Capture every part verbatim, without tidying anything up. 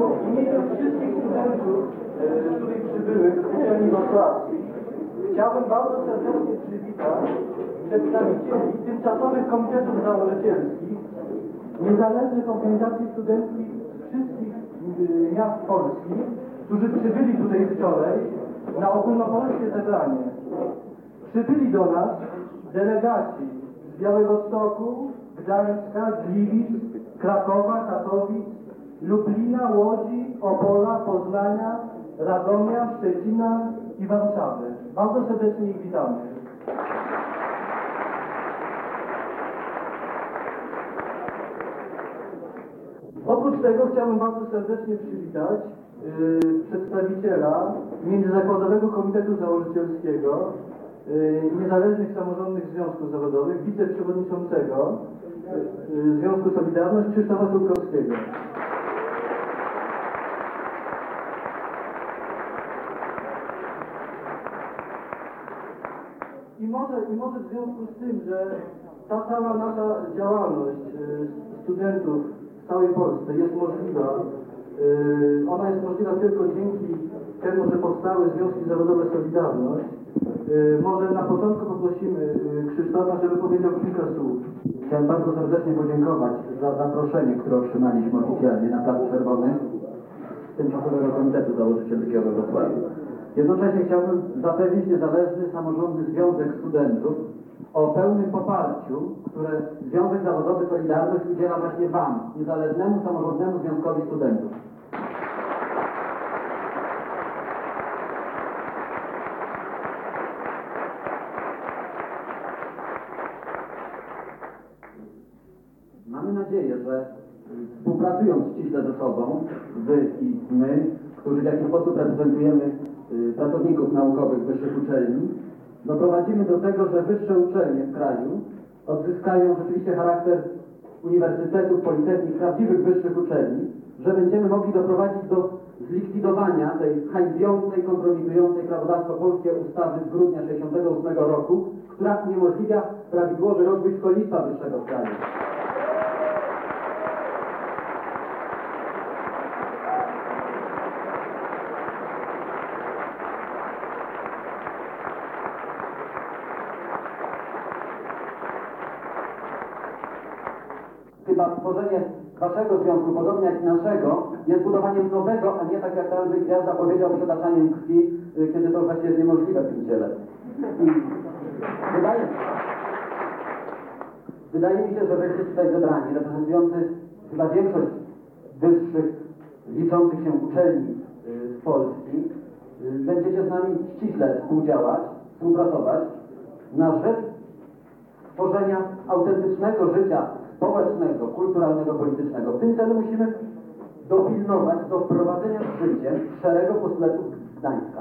w imieniu wszystkich studentów e, tutaj przybyłych z uczelni wrocławskiej chciałbym bardzo serdecznie przywitać przedstawicieli tymczasowych komitetów założycielskich, niezależnych organizacji studenckich z wszystkich y, miast polskich, którzy przybyli tutaj wczoraj na ogólnopolskie zebranie. Przybyli do nas delegaci z Białegostoku, Gdańska, Gliwic, Krakowa, Katowic, Lublina, Łodzi, Opola, Poznania, Radomia, Szczecina i Warszawy. Bardzo serdecznie ich witamy. Oprócz tego chciałbym bardzo serdecznie przywitać yy, przedstawiciela Międzyzakładowego Komitetu Założycielskiego yy, Niezależnych Samorządnych Związków Zawodowych, wiceprzewodniczącego yy, Związku Solidarność Krzysztofa Turkowskiego. I może, I może w związku z tym, że ta cała nasza działalność yy, studentów w całej Polsce jest możliwa, yy, ona jest możliwa tylko dzięki temu, że powstały Związki Zawodowe Solidarność. Yy, może na początku poprosimy yy, Krzysztofa, żeby powiedział kilka słów. Chciałem bardzo serdecznie podziękować za zaproszenie, które otrzymaliśmy oficjalnie na Plac Czerwony Tymczasowego Komitetu Założycielskiego we Wrocławiu. Jednocześnie chciałbym zapewnić Niezależny Samorządny Związek Studentów o pełnym poparciu, które Związek Zawodowy Solidarność udziela właśnie Wam, Niezależnemu Samorządnemu Związkowi Studentów. Mamy nadzieję, że współpracując ściśle ze sobą, Wy i my, którzy w jakiś sposób reprezentujemy y, pracowników naukowych wyższych uczelni, doprowadzimy do tego, że wyższe uczelnie w kraju odzyskają rzeczywiście charakter uniwersytetów, politechnik, prawdziwych wyższych uczelni, że będziemy mogli doprowadzić do zlikwidowania tej hańbiącej, kompromitującej prawodawstwo polskie ustawy z grudnia tysiąc dziewięćset sześćdziesiątego ósmego roku, która uniemożliwia prawidłowy rozwój szkolnictwa wyższego w kraju. Chyba stworzenie Waszego związku, podobnie jak i naszego, jest budowaniem nowego, a nie tak jak Andrzej Gwiazda powiedział, przetaszaniem krwi, kiedy to właściwie jest niemożliwe w tym ciele. I wydaje, wydaje mi się, że Wy tutaj zebrani, reprezentujący chyba większość wyższych, liczących się uczelni z Polski, będziecie z nami ściśle współdziałać, współpracować na rzecz tworzenia autentycznego życia społecznego, kulturalnego, politycznego. W tym celu musimy dopilnować do wprowadzenia w życie szeregu postulatów Gdańska.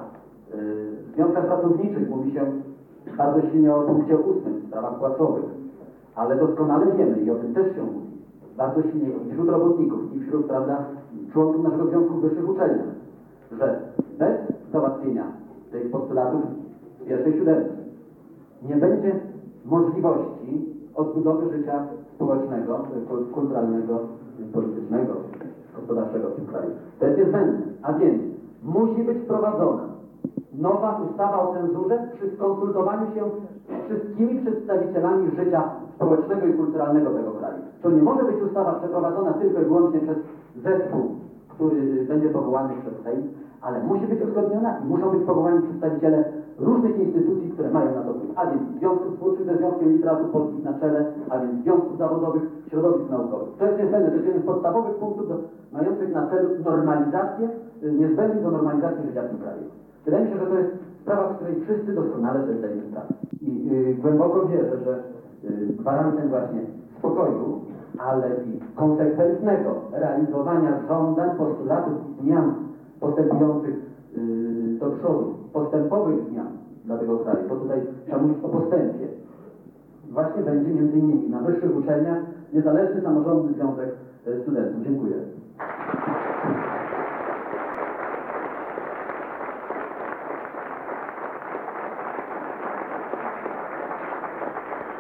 W związkach pracowniczych mówi się bardzo silnie o punkcie ósmym w sprawach płacowych, ale doskonale wiemy i o tym też się mówi, bardzo silnie i wśród robotników, i wśród, prawda, członków naszego związku w wyższych uczelniach, że bez załatwienia tych postulatów w pierwszej siódemce nie będzie możliwości odbudowy życia społecznego, kulturalnego, politycznego, gospodarczego w tym kraju. To jest niezbędne, a więc musi być wprowadzona nowa ustawa o cenzurze przy skonsultowaniu się z wszystkimi przedstawicielami życia społecznego i kulturalnego tego kraju. To nie może być ustawa przeprowadzona tylko i wyłącznie przez zespół, który będzie powołany przez Sejm, ale musi być uzgodniona i muszą być powołani przedstawiciele różnych instytucji, które mają na to wpływ, a więc związków twórczych ze Związkiem Literatów Polskich na czele, a więc związków zawodowych, środowisk naukowych. To jest niezbędne, to jest jeden z podstawowych punktów do, mających na celu normalizację, niezbędnych do normalizacji życia w tym kraju. Wydaje mi się, że to jest sprawa, z której wszyscy doskonale sobie zdajemy sprawę. I yy, głęboko wierzę, że yy, gwarantem właśnie spokoju, ale i konsekwentnego realizowania żądań, postulatów i zmian postępujących yy, do przodu, postępowych zmian dla tego kraju, bo tutaj trzeba mówić o postępie, właśnie będzie między innymi na wyższych uczelniach Niezależny Samorządny Związek Studentów. Dziękuję.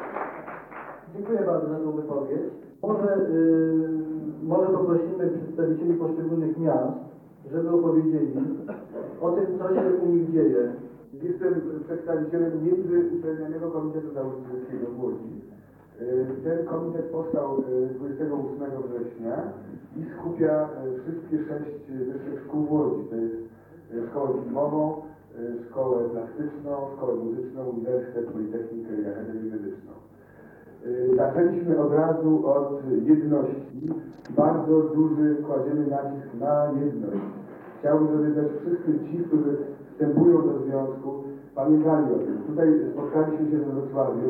Dziękuję bardzo za tą wypowiedź. Może, yy, może poprosimy przedstawiciela przedstawicieli poszczególnych miast, żeby opowiedzieli o tym, co się u nich dzieje. Jestem przedstawicielem Międzyuczelnianego Komitetu Nauczycielskiego w Łodzi. Ten komitet powstał dwudziestego ósmego września i skupia wszystkie sześć wyższych szkół w Łodzi. To jest szkołę filmową, szkołę plastyczną, szkołę muzyczną, uniwersytet, politechnikę i akademię medyczną. Zaczęliśmy od razu od jedności. Bardzo duży kładziemy nacisk na jedność. Chciałbym, żeby też wszyscy ci, którzy wstępują do związku, pamiętali o tym. Tutaj spotkaliśmy się we Wrocławiu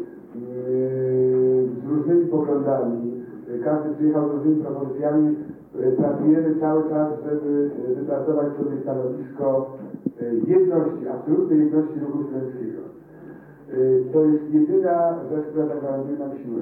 yy, z różnymi poglądami. Każdy przyjechał z różnymi propozycjami. Pracujemy cały czas, żeby wypracować sobie stanowisko jedności, absolutnej jedności ruchu studenckiego. To jest jedyna rzecz, która zagwarantuje nam siłę.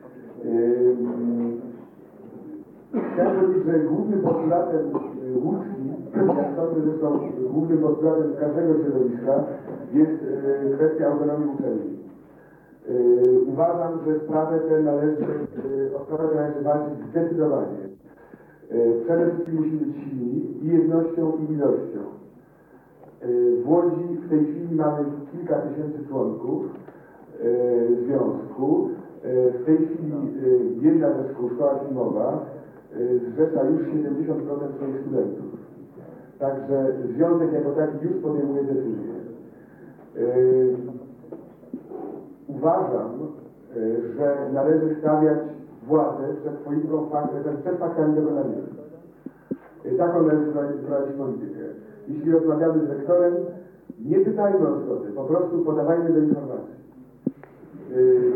Chciałem powiedzieć, że głównym postulatem łódzkim, jak sądzę, zresztą głównym postulatem każdego środowiska jest kwestia autonomii uczelni. Uważam, że sprawę tę należy, o sprawę tę należy walczyć zdecydowanie. Przede wszystkim musimy być silni i jednością, i ilością. W Łodzi w tej chwili mamy kilka tysięcy członków związku. W tej chwili jedna ze szkół, szkoła filmowa, zrzesza już siedemdziesiąt procent swoich studentów. Także związek jako taki już podejmuje decyzję. Uważam, że należy stawiać władzę przed polityką, przed faktami dokonanymi. Taką należy prowadzić politykę. Jeśli rozmawiamy z rektorem, nie pytajmy o zgodę, po prostu podawajmy do informacji. Yy...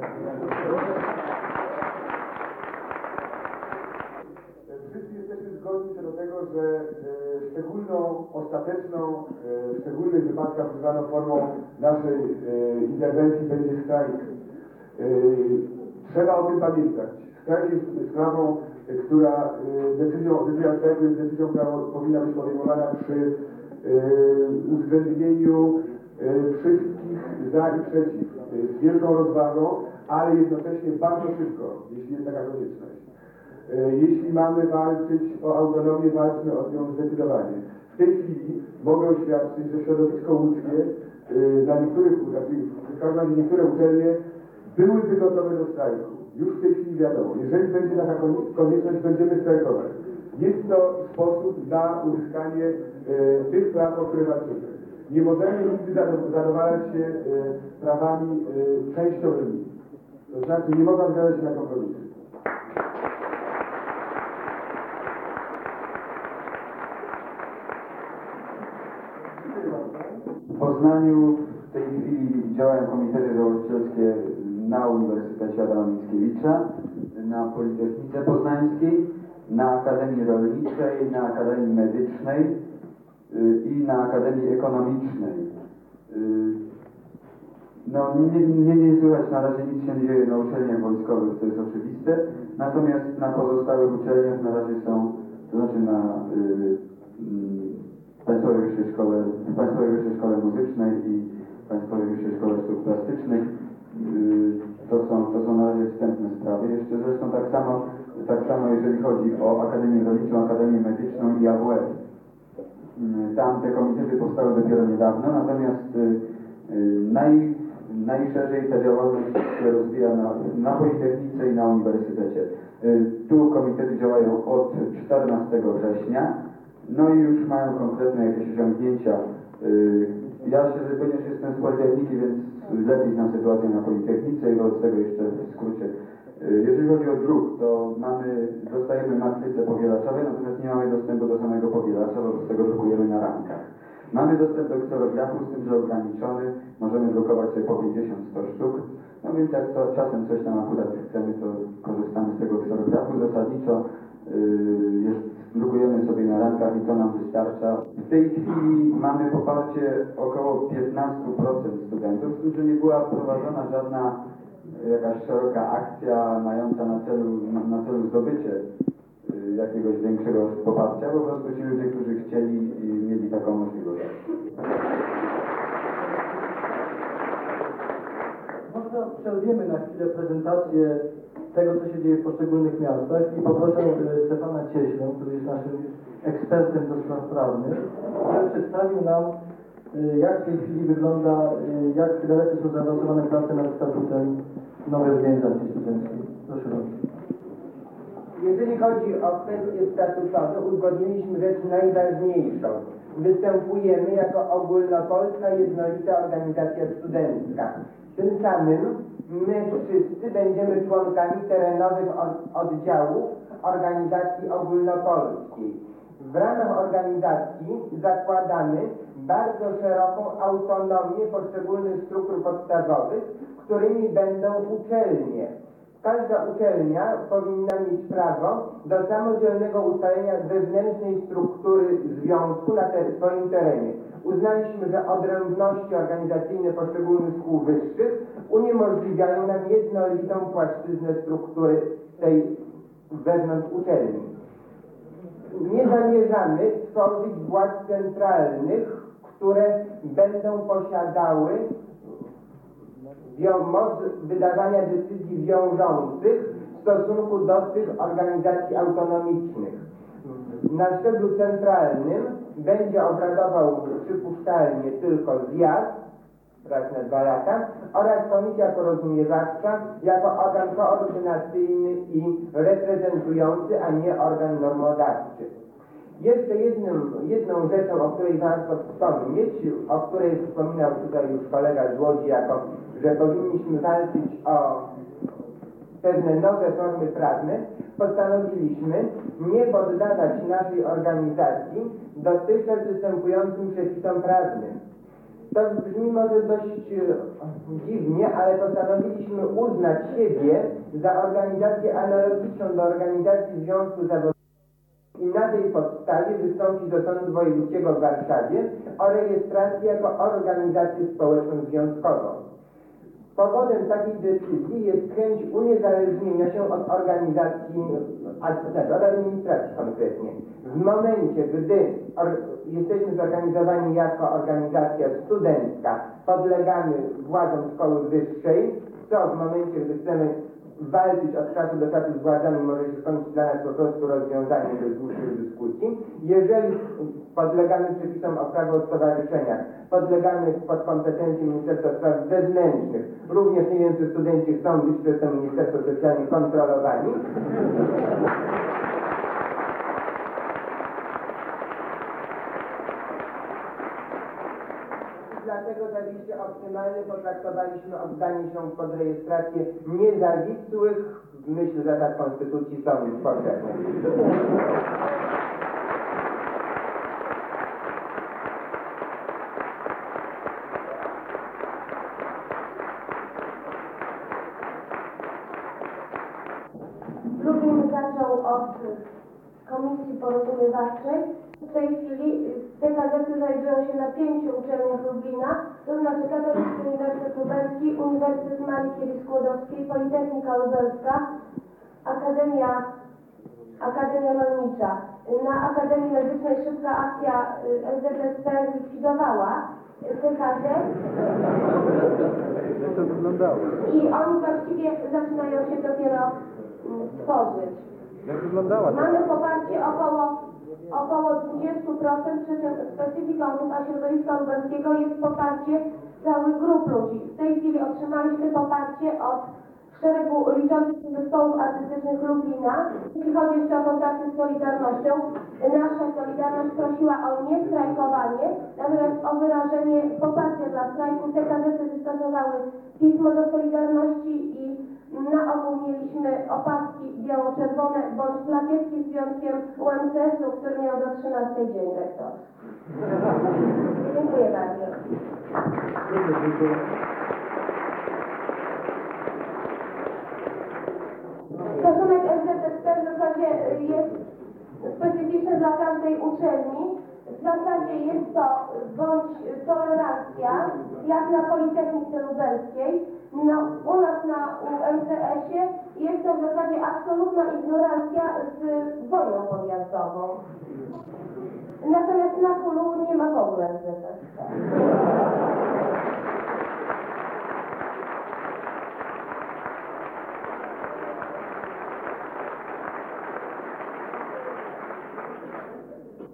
Wszyscy jesteśmy zgodni co do tego, że yy, szczególną, ostateczną, yy, w szczególnych wypadkach używaną formą naszej yy, interwencji będzie strajk. Yy, trzeba o tym pamiętać. Strajk jest sprawą, która decyzją, decyzja strajku jest decyzją, która powinna być podejmowana przy yy, uwzględnieniu yy, wszystkich za i przeciw, yy, z wielką rozwagą, ale jednocześnie bardzo szybko, jeśli jest taka konieczność. Yy, jeśli mamy walczyć o autonomię, walczmy o nią zdecydowanie. W tej chwili mogę oświadczyć, że środowisko łódzkie yy, na niektórych, w każdym razie niektóre uczelnie byłyby gotowe do strajku. Już w tej chwili wiadomo, jeżeli będzie taka konieczność, będziemy strajkować. Jest to sposób na uzyskanie e, tych praw, o które walczymy. Nie możemy nigdy zadowalać się e, prawami e, częściowymi. To znaczy nie można zgadzać się na kompromisy. W Poznaniu w tej chwili działają komitety założycielskie na Uniwersytecie Adama Mickiewicza, na Politechnice Poznańskiej, na Akademii Rolniczej, na Akademii Medycznej i na Akademii Ekonomicznej. No, nie, nie, nie słychać na razie, nic się nie dzieje na uczelniach wojskowych, co jest oczywiste, natomiast na pozostałych uczelniach na razie są, to znaczy na y, y, Państwowej Wyższej Szkole, Państwowej Wyższej Szkole Muzycznej i Państwowej Wyższej Szkole Sztuk Plastycznych. To są, to są na razie wstępne sprawy. Jeszcze zresztą tak samo, tak samo jeżeli chodzi o Akademię Rolniczą, Akademię Medyczną i A W F. Tam te komitety powstały dopiero niedawno, natomiast naj, najszerzej ta działalność się rozwija na, na Politechnice i na Uniwersytecie. Tu komitety działają od czternastego września, no i już mają konkretne jakieś osiągnięcia. Ja się, ponieważ jestem z Politechniki, więc lepiej znam sytuację na Politechnice i wobec tego jeszcze w skrócie. Jeżeli chodzi o druk, to mamy, dostajemy matryce powielaczowe, natomiast nie mamy dostępu do samego powielacza, wobec tego drukujemy na ramkach. Mamy dostęp do kserografu, z tym, że ograniczony, możemy drukować sobie po pięćdziesiąt sto sztuk. No więc jak to czasem coś tam akurat chcemy, to korzystamy z tego kserografu. Zasadniczo yy, jest, drukujemy sobie na ramkach i to nam wystarcza. W tej chwili mamy poparcie około piętnaście procent studentów, z tym, że nie była prowadzona żadna jakaś szeroka akcja mająca na celu, na, na celu zdobycie y, jakiegoś większego poparcia, po prostu ci ludzie, którzy chcieli i mieli taką możliwość. Może przerwiemy na chwilę prezentację tego, co się dzieje w poszczególnych miastach i poproszę e, Stefana Cieślę, który jest naszym ekspertem do spraw prawnych, żeby przedstawił nam, e, jak w tej chwili wygląda, e, jak dalece są zaawansowane prace nad statutem nowej organizacji studenckiej. Proszę bardzo. Jeżeli chodzi o kwestie statutowe, uzgodniliśmy rzecz najważniejszą. Występujemy jako ogólnopolska jednolita organizacja studencka. Tym samym my wszyscy będziemy członkami terenowych oddziałów organizacji ogólnopolskiej. W ramach organizacji zakładamy bardzo szeroką autonomię poszczególnych struktur podstawowych, którymi będą uczelnie. Każda uczelnia powinna mieć prawo do samodzielnego ustalenia wewnętrznej struktury związku na te, swoim terenie. Uznaliśmy, że odrębności organizacyjne poszczególnych szkół wyższych uniemożliwiają nam jednolitą płaszczyznę struktury tej wewnątrz uczelni. Nie zamierzamy tworzyć władz centralnych, które będą posiadały moc wydawania decyzji wiążących w stosunku do tych organizacji autonomicznych. Na szczeblu centralnym będzie obradował przypuszczalnie tylko zjazd raz na dwa lata oraz komisja porozumiewawcza jako organ koordynacyjny i reprezentujący, a nie organ normodawczy. Jeszcze jednym, jedną rzeczą, o której warto wspomnieć, o której wspominał tutaj już kolega z Łodzi, jako że powinniśmy walczyć o pewne nowe formy prawne, postanowiliśmy nie poddawać naszej organizacji dotychczas występującym przepisom prawnym. To brzmi może dość dziwnie, ale postanowiliśmy uznać siebie za organizację analogiczną do organizacji Związku Zawodowego i na tej podstawie wystąpić do Sądu Wojewódzkiego w Warszawie o rejestrację jako organizację społeczną związkową. Powodem takiej decyzji jest chęć uniezależnienia się od organizacji, od administracji konkretnie. W momencie, gdy or, jesteśmy zorganizowani jako organizacja studencka, podlegamy władzom szkoły wyższej, co w momencie, gdy chcemy walczyć od czasu do czasu z władzami, może się skończyć dla nas po prostu rozwiązaniem bez dłuższych dyskusji. Jeżeli podlegamy przepisom o prawo o stowarzyszeniach, podlegamy pod kompetencje Ministerstwa Spraw Wewnętrznych, również nie wiem, czy studenci chcą być przez to Ministerstwo specjalnie kontrolowani. Dlatego za liście optymalne potraktowaliśmy oddanie się pod rejestrację niezawisłych, w myśl zasad Konstytucji, sądów powszechnych. Lublin zaczął od Komisji Porozumiewawczej. W tej chwili te gazety znajdują się na pięciu uczelniach Lublina, to znaczy Katolicki Uniwersytet Lubelski, Uniwersytet Marii Curie-Skłodowskiej, Politechnika Lubelska, Akademia, Akademia Rolnicza. Na Akademii Medycznej szybka akcja S Z S P zlikwidowała te gazety. Jak to wyglądało? I oni właściwie zaczynają się dopiero tworzyć. Jak wyglądała ta? Mamy poparcie około, około dwadzieścia procent, przy czym specyfiką Rucha Środowiska Lubelskiego jest poparcie całych grup ludzi. W tej chwili otrzymaliśmy poparcie od szeregu liczących się zespołów artystycznych Lublina. Jeśli chodzi jeszcze o kontakty z Solidarnością, nasza Solidarność prosiła o niestrajkowanie, natomiast o wyrażenie poparcia dla strajku. Te gazety wystosowały pismo do Solidarności i na ogół mieliśmy opaski biało-czerwone bądź plakietki z związkiem U M C S-u, który miał do trzynastej dzień rektor. Dziękuję bardzo. Stosunek S Z S P w zasadzie jest specyficzny dla każdej uczelni. W zasadzie jest to bądź tolerancja, jak na Politechnice Lubelskiej. No, u nas na U M C S-ie jest to w zasadzie absolutna ignorancja z wojną podjazdową. Natomiast na Kulu nie ma w ogóle S Z S P.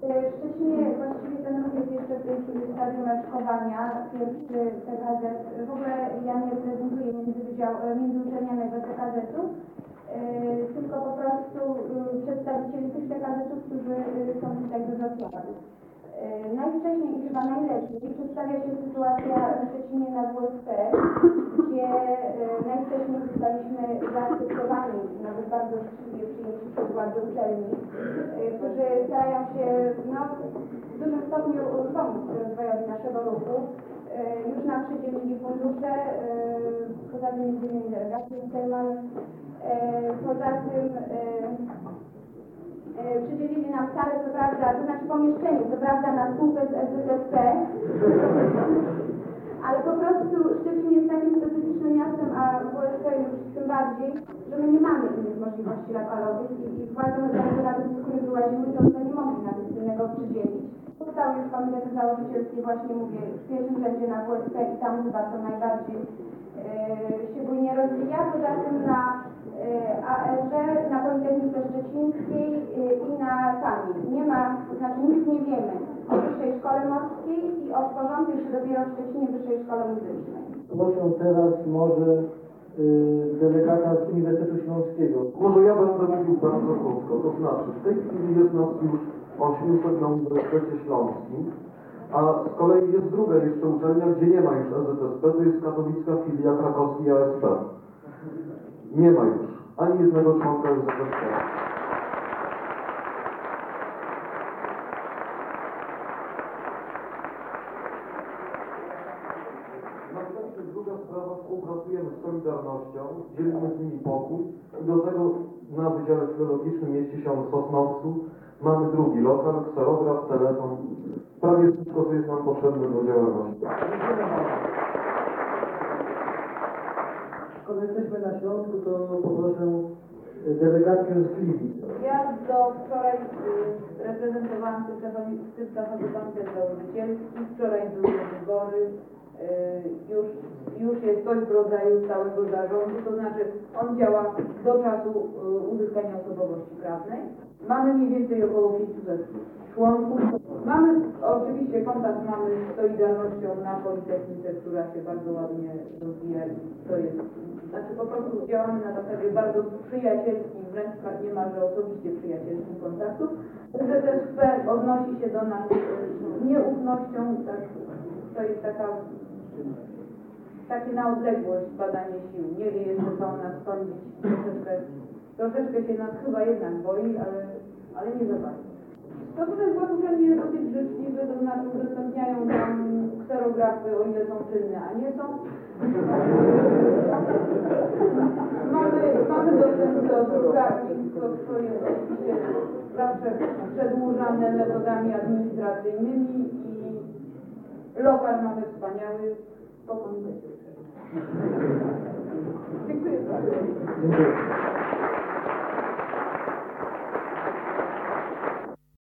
W Szczecinie właściwie ten ruch jest jeszcze w tej chwili w stadium raczkowania. Pierwszy T K Z, w ogóle ja nie reprezentuję międzywydział, międzyuczelnianego T K Z-u, tylko po prostu przedstawicieli tych T K Z-ów, którzy są tutaj we Wrocławiu. Najwcześniej i chyba najlepiej przedstawia się sytuacja w Szczecinie na W S P, gdzie najwcześniej zostaliśmy zaakceptowani, nawet bardzo życzliwie przyjęci przez władze uczelni, którzy starają się no, w dużym stopniu pomóc rozwojowi naszego ruchu. Już nam przydzielili fundusze, poza tym między innymi delegację tutaj mamy. Poza tym przydzielili nam salę, co prawda, to znaczy pomieszczenie, co prawda na spółkę z S Z S P, ale po prostu Szczecin jest takim specyficznym miastem, a W S P już tym bardziej, że my nie mamy innych możliwości lokalowych i, i władze medyczne nawet z skóry wyłaziły, to one nie mogli nawet innego przydzielić. Powstały już komitety założycielskie, właśnie mówię, w pierwszym rzędzie na W S P i tam chyba to najbardziej e, się bujnie rozwija. Poza tym na A R ze, na Politechnice Szczecińskiej i na Kamil. Nie ma, to znaczy nic nie wiemy o Wyższej Szkole Morskiej i o tworzącej się dopiero w Szczecinie Wyższej Szkole Muzycznej. Proszę teraz może y, delegata z Uniwersytetu Śląskiego. Może ja będę mówił bardzo krótko, to znaczy w tej chwili jest nas już osiemset na Uniwersytecie Śląskim, a z kolei jest druga jeszcze uczelnia, gdzie nie ma już S Z S P, to jest katowicka filia krakowskiej A S P. Nie ma już ani jednego członka S Z S P. Następnie druga sprawa, współpracujemy z Solidarnością, dzielimy z nimi pokój i do tego na Wydziale Filologicznym mieści się w Sosnowcu. Mamy drugi lokal, kserograf, telefon, prawie wszystko, co jest nam potrzebne do działalności. Skoro jesteśmy na Śląsku, to poproszę delegację z Gliwic. Ja do wczoraj y, reprezentowałam System Komitet Założycielski, wczoraj były wybory, y, już, już jest coś w rodzaju stałego zarządu, to znaczy on działa do czasu y, uzyskania osobowości prawnej. Mamy mniej więcej około pięciuset członków. Mamy oczywiście kontakt mamy z Solidarnością na Politechnice, która się bardzo ładnie rozwija i to jest, znaczy po prostu działamy na zasadzie bardzo przyjacielskich, wręcz niemalże osobiście przyjacielskich kontaktów. S Z S P odnosi się do nas z nieufnością, tak, to jest taka, takie na odległość badanie sił. Nie wie jeszcze co o nas sądzić, troszeczkę, troszeczkę się nas chyba jednak boi, ale, ale nie za bardzo. Stosunek władz uczelni jest dosyć życzliwy, to znaczy udostępniają nam kserografy, o ile są czynne, a nie są. mamy, mamy dostęp do drukarni, to, to jest oczywiście zawsze przedłużane metodami administracyjnymi i lokal mamy wspaniały po komitecie. Dziękuję bardzo. Dziękuję.